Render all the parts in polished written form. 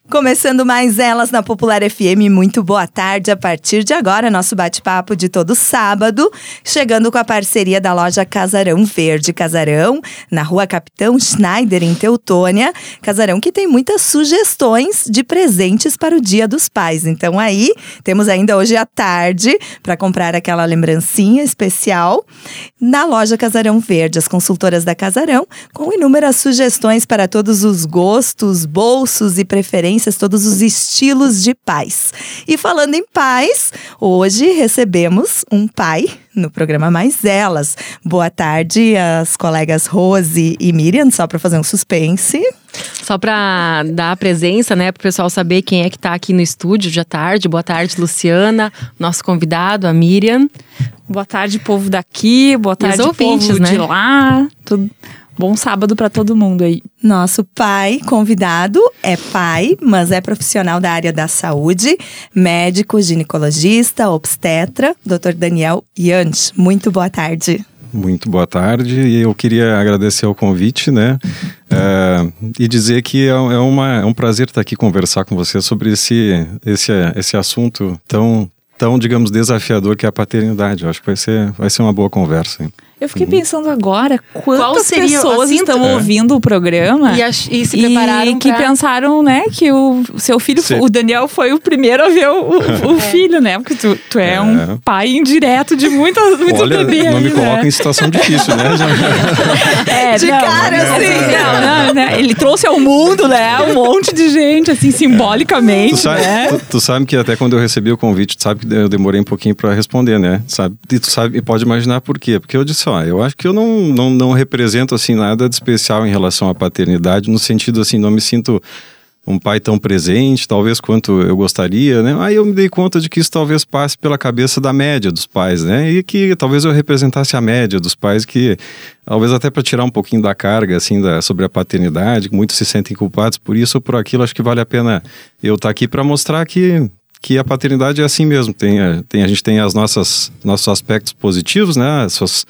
Começando mais Elas na Popular FM, muito boa tarde. A partir de agora, nosso bate-papo de todo sábado, chegando com a parceria da loja Casarão Verde. Casarão, na rua Capitão Schneider, em Teutônia. Casarão que tem muitas sugestões de presentes para o Dia dos Pais. Então aí, temos ainda hoje à tarde para comprar aquela lembrancinha especial na loja Casarão Verde. As consultoras da Casarão, com inúmeras sugestões para todos os gostos, bolsos e preferências, todos os estilos de pais. E falando em pais, hoje recebemos um pai no programa Mais Elas. Boa tarde, as colegas Rose e Miriam, só para fazer um suspense. Só para dar a presença, né, para o pessoal saber quem é que está aqui no estúdio de tarde. Boa tarde, Luciana, nosso convidado, a Miriam. Boa tarde, povo daqui, boa tarde, ouvintes, povo né? de lá. Tudo. Bom sábado para todo mundo aí. Nosso pai convidado é pai, mas é profissional da área da saúde, médico, ginecologista, obstetra, Dr. Daniel Yanch. Muito boa tarde. Muito boa tarde, e eu queria agradecer o convite, né, e dizer que é um prazer estar aqui conversar com você sobre esse assunto tão, digamos, desafiador que é a paternidade. Eu acho que vai ser uma boa conversa, hein? Eu fiquei pensando agora quantas seria, pessoas assim, estão ouvindo o programa e se prepararam e que pensaram, né, que o seu filho, o Daniel, foi o primeiro a ver o filho, né? Porque tu é um pai indireto de muitos bebês. Não me coloca em situação difícil, né? Né? Ele trouxe ao mundo, né, um monte de gente, assim, simbolicamente, Tu sabe que até quando eu recebi o convite, tu sabe que eu demorei um pouquinho para responder, né? E tu sabe, e pode imaginar por quê? Porque eu disse, eu acho que eu não represento assim nada de especial em relação à paternidade, no sentido assim, não me sinto um pai tão presente, talvez quanto eu gostaria, né? Aí eu me dei conta de que isso talvez passe pela cabeça da média dos pais, né? E que talvez eu representasse a média dos pais, que talvez até para tirar um pouquinho da carga assim sobre a paternidade, que muitos se sentem culpados por isso ou por aquilo, acho que vale a pena eu estar aqui para mostrar que a paternidade é assim mesmo. A gente tem nossos aspectos positivos, né?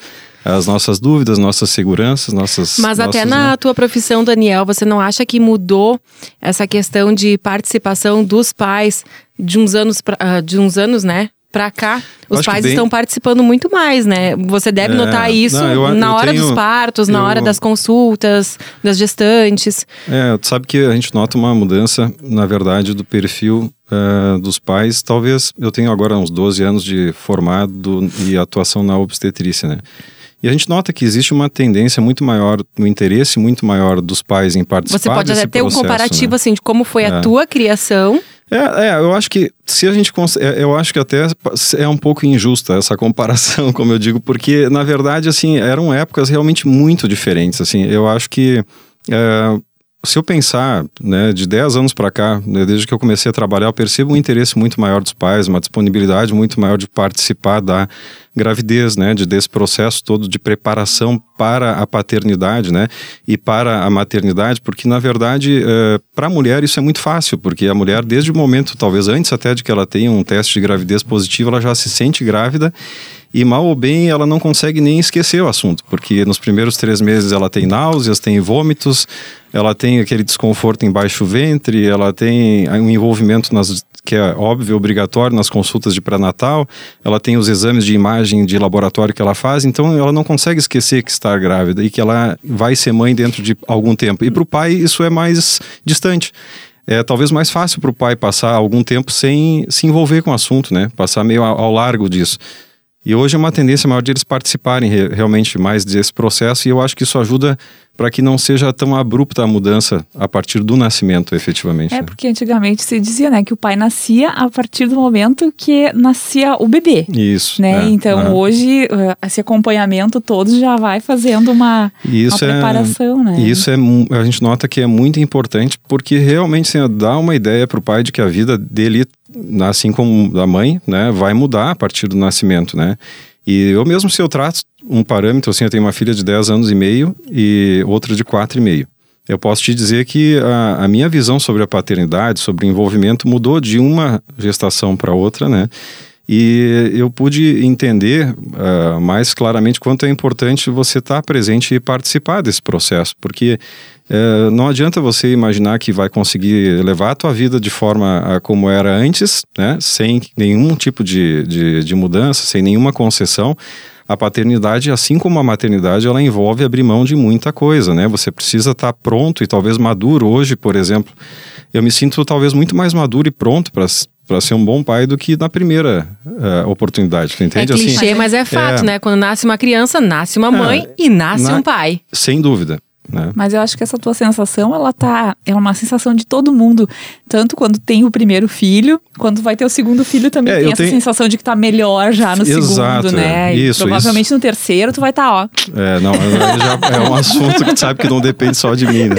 As nossas dúvidas, nossas seguranças, Mas até na tua profissão, Daniel, você não acha que mudou essa questão de participação dos pais de uns anos, né? Pra cá, os pais estão participando muito mais, né? Você deve notar isso na hora dos partos, na hora das consultas, das gestantes. Tu sabe que a gente nota uma mudança, na verdade, do perfil dos pais. Talvez eu tenho agora uns 12 anos de formado e atuação na obstetrícia, né? E a gente nota que existe uma tendência muito maior, um interesse muito maior dos pais em participar desse processo. Você pode até ter um comparativo, né? Assim, de como foi a tua criação. Eu acho que se a gente eu acho que até é um pouco injusta essa comparação, como eu digo, porque na verdade assim, eram épocas realmente muito diferentes, assim. Eu acho que se eu pensar, né, de 10 anos para cá, né, desde que eu comecei a trabalhar, eu percebo um interesse muito maior dos pais, uma disponibilidade muito maior de participar da gravidez, né, desse processo todo de preparação para a paternidade, né, e para a maternidade, porque na verdade para a mulher isso é muito fácil, porque a mulher desde o momento, talvez antes até de que ela tenha um teste de gravidez positivo, ela já se sente grávida. E mal ou bem, ela não consegue nem esquecer o assunto, porque nos primeiros 3 meses ela tem náuseas, tem vômitos, ela tem aquele desconforto em baixo ventre, ela tem um envolvimento que é óbvio, obrigatório nas consultas de pré-natal, ela tem os exames de imagem de laboratório que ela faz, então ela não consegue esquecer que está grávida e que ela vai ser mãe dentro de algum tempo. E para o pai isso é mais distante. É talvez mais fácil para o pai passar algum tempo sem se envolver com o assunto, né? Passar meio ao largo disso. E hoje é uma tendência maior de eles participarem realmente mais desse processo, e eu acho que isso ajuda para que não seja tão abrupta a mudança a partir do nascimento, efetivamente. Né? Porque antigamente se dizia, né, que o pai nascia a partir do momento que nascia o bebê. Isso. Né? Então hoje esse acompanhamento todo já vai fazendo uma preparação, né? E isso a gente nota que é muito importante, porque realmente assim, dá uma ideia para o pai de que a vida dele, assim como da mãe, né, vai mudar a partir do nascimento, né? E eu mesmo, se eu trato um parâmetro, assim, eu tenho uma filha de 10 anos e meio e outra de 4,5. Eu posso te dizer que a minha visão sobre a paternidade, sobre o envolvimento, mudou de uma gestação para outra, né? E eu pude entender mais claramente quanto é importante você estar presente e participar desse processo, porque não adianta você imaginar que vai conseguir levar a tua vida de forma como era antes, né? Sem nenhum tipo de mudança, sem nenhuma concessão. A paternidade, assim como a maternidade, ela envolve abrir mão de muita coisa, né? Você precisa estar pronto e talvez maduro. Hoje, por exemplo, eu me sinto talvez muito mais maduro e pronto para ser um bom pai do que na primeira oportunidade, entende? É clichê, mas é fato, né? Quando nasce uma criança, nasce uma mãe e nasce um pai. Sem dúvida. Né? Mas eu acho que essa tua sensação, ela é uma sensação de todo mundo. Tanto quando tem o primeiro filho, quando vai ter o segundo filho também tem essa sensação de que tá melhor já no segundo, né? Isso, e provavelmente no terceiro tu vai estar, ó. Não, já é um assunto que tu sabe que não depende só de mim,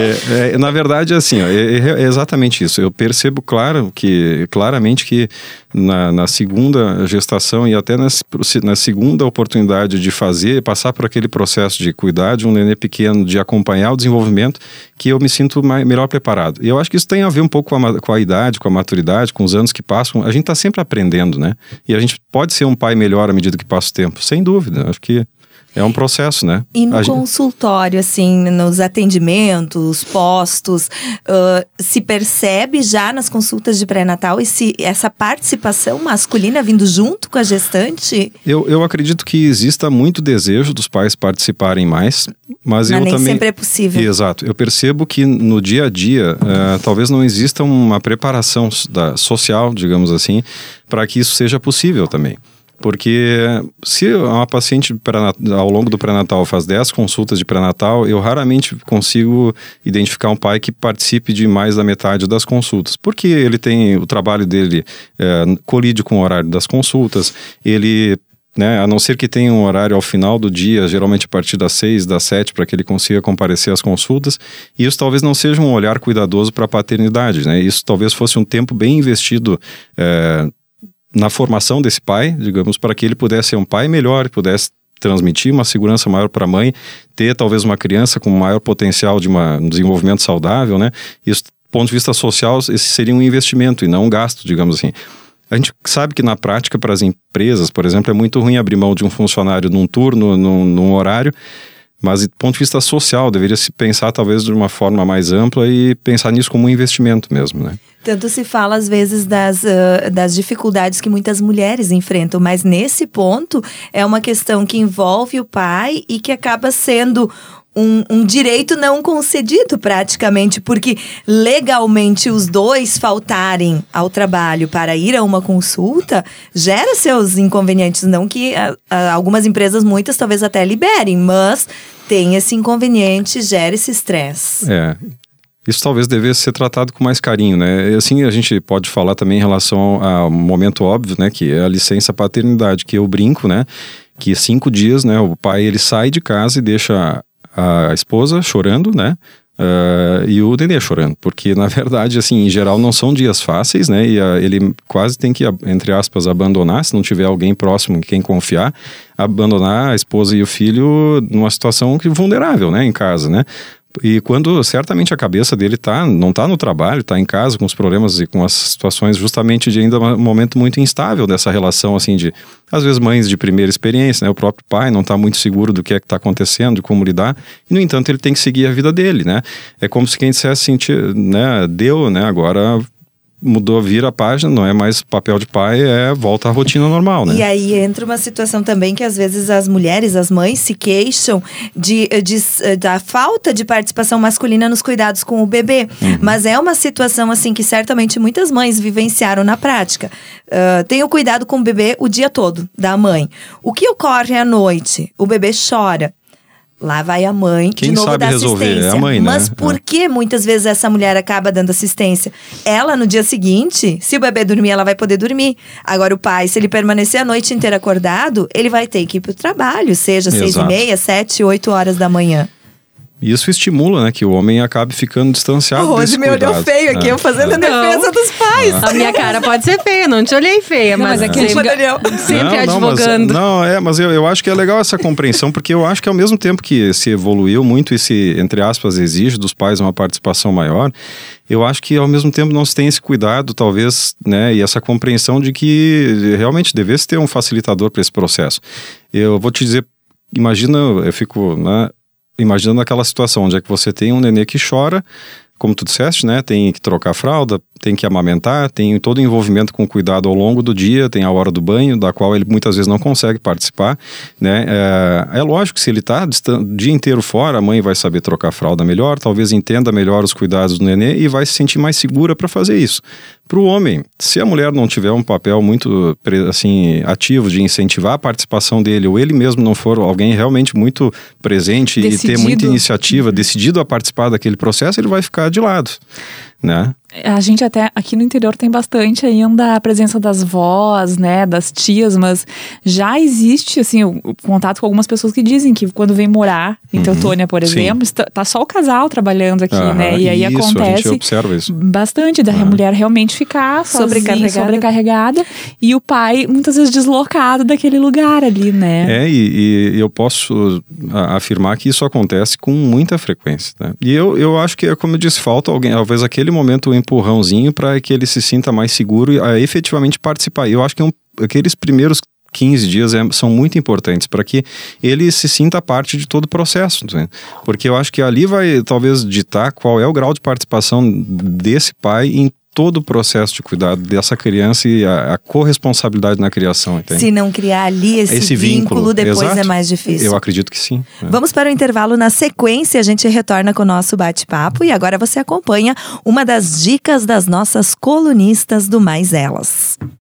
né? Na verdade, assim, ó, é exatamente isso. Eu percebo claramente que na segunda gestação e até na segunda oportunidade de passar por aquele processo de cuidar de um nenê pequeno, de acompanhar o desenvolvimento, que eu me sinto melhor preparado. E eu acho que isso tem a ver um pouco com a idade, com a maturidade, com os anos que passam. A gente está sempre aprendendo, né? E a gente pode ser um pai melhor à medida que passa o tempo, sem dúvida. Acho que é um processo, né? E no consultório, assim, nos atendimentos, postos, se percebe já nas consultas de pré-natal essa participação masculina vindo junto com a gestante? Eu acredito que exista muito desejo dos pais participarem mais, mas eu nem também... sempre é possível. Exato. Eu percebo que no dia a dia, talvez não exista uma preparação social, digamos assim, para que isso seja possível também. Porque se uma paciente ao longo do pré-natal faz 10 consultas de pré-natal, eu raramente consigo identificar um pai que participe de mais da metade das consultas. Porque ele tem o trabalho dele colide com o horário das consultas, ele... Né, a não ser que tenha um horário ao final do dia, geralmente a partir das 6, das 7, para que ele consiga comparecer às consultas. E isso talvez não seja um olhar cuidadoso para a paternidade, né? Isso talvez fosse um tempo bem investido na formação desse pai, digamos, para que ele pudesse ser um pai melhor, pudesse transmitir uma segurança maior para a mãe, ter talvez uma criança com maior potencial de um desenvolvimento saudável, né? Isso, do ponto de vista social, esse seria um investimento e não um gasto, digamos assim. A gente sabe que na prática, para as empresas, por exemplo, é muito ruim abrir mão de um funcionário num turno, num horário, mas do ponto de vista social, deveria se pensar talvez de uma forma mais ampla e pensar nisso como um investimento mesmo, né? Tanto se fala às vezes das dificuldades que muitas mulheres enfrentam, mas nesse ponto é uma questão que envolve o pai e que acaba sendo um direito não concedido praticamente, porque legalmente os dois faltarem ao trabalho para ir a uma consulta gera seus inconvenientes, não que algumas empresas, muitas talvez até liberem, mas tem esse inconveniente, gera esse estresse. Isso talvez devesse ser tratado com mais carinho, né? Assim, a gente pode falar também em relação ao momento óbvio, né? Que é a licença paternidade, que eu brinco, né? Que 5 dias, né? O pai, ele sai de casa e deixa a esposa chorando, né? E o nenê chorando, porque na verdade, assim, em geral não são dias fáceis, né? E ele quase tem que, entre aspas, abandonar, se não tiver alguém próximo em quem confiar, abandonar a esposa e o filho numa situação vulnerável, né? Em casa, né? E quando certamente a cabeça dele não está no trabalho, está em casa com os problemas e com as situações justamente de ainda um momento muito instável dessa relação, assim, de às vezes mães de primeira experiência, né? O próprio pai não está muito seguro do que é que está acontecendo, de como lidar, e no entanto ele tem que seguir a vida dele, né? É como se quem dissesse assim, né? Deu, né? Agora mudou, vira a página, não é mais papel de pai, volta à rotina normal, né? E aí entra uma situação também que às vezes as mulheres, as mães se queixam da falta de participação masculina nos cuidados com o bebê. Mas é uma situação assim que certamente muitas mães vivenciaram na prática. Tem o cuidado com o bebê o dia todo, da mãe. O que ocorre à noite? O bebê chora. Lá vai a mãe, quem de novo sabe dar resolver assistência. é a mãe, né? Mas por que muitas vezes essa mulher acaba dando assistência? Ela, no dia seguinte, se o bebê dormir, ela vai poder dormir. Agora o pai, se ele permanecer a noite inteira acordado, ele vai ter que ir para o trabalho, seja 6h30, 7, 8 horas da manhã. Isso estimula, né, que o homem acabe ficando distanciado desse cuidado. Rose me olhou feio aqui, eu fazendo a defesa dos pais. A minha cara pode ser feia, não te olhei feia, mas é que sempre advogando. Mas eu acho que é legal essa compreensão, porque eu acho que ao mesmo tempo que se evoluiu muito e se, entre aspas, exige dos pais uma participação maior, eu acho que ao mesmo tempo não se tem esse cuidado, talvez, né, e essa compreensão de que realmente devesse ter um facilitador para esse processo. Eu vou te dizer, imagina, eu fico, né, imaginando aquela situação onde é que você tem um nenê que chora, como tu disseste, né, tem que trocar a fralda, tem que amamentar, tem todo o envolvimento com cuidado ao longo do dia, tem a hora do banho, da qual ele muitas vezes não consegue participar, né, é lógico que se ele está o dia inteiro fora, a mãe vai saber trocar a fralda melhor, talvez entenda melhor os cuidados do nenê e vai se sentir mais segura para fazer isso. Para o homem, se a mulher não tiver um papel muito, assim, ativo de incentivar a participação dele, ou ele mesmo não for alguém realmente muito presente decidido, e ter muita iniciativa, decidido a participar daquele processo, ele vai ficar de lado, né? A gente até aqui no interior tem bastante ainda a presença das vós, né, das tias, mas já existe, assim, o contato com algumas pessoas que dizem que quando vem morar em Teutônia, por exemplo, tá só o casal trabalhando aqui, né, e aí isso, acontece a gente observa isso. Bastante da mulher realmente ficar sobrecarregada e o pai muitas vezes deslocado daquele lugar ali, né. E eu posso afirmar que isso acontece com muita frequência, né? E eu acho que, como eu disse, falta alguém, talvez aquele momento, um empurrãozinho para que ele se sinta mais seguro a efetivamente participar. Eu acho que aqueles primeiros 15 dias são muito importantes para que ele se sinta parte de todo o processo, né? Porque eu acho que ali vai talvez ditar qual é o grau de participação desse pai em todo o processo de cuidado dessa criança e a corresponsabilidade na criação, entende? Se não criar ali esse vínculo, depois exato, é mais difícil. Eu acredito que sim. Vamos para o intervalo. Na sequência, a gente retorna com o nosso bate-papo e agora você acompanha uma das dicas das nossas colunistas do Mais Elas.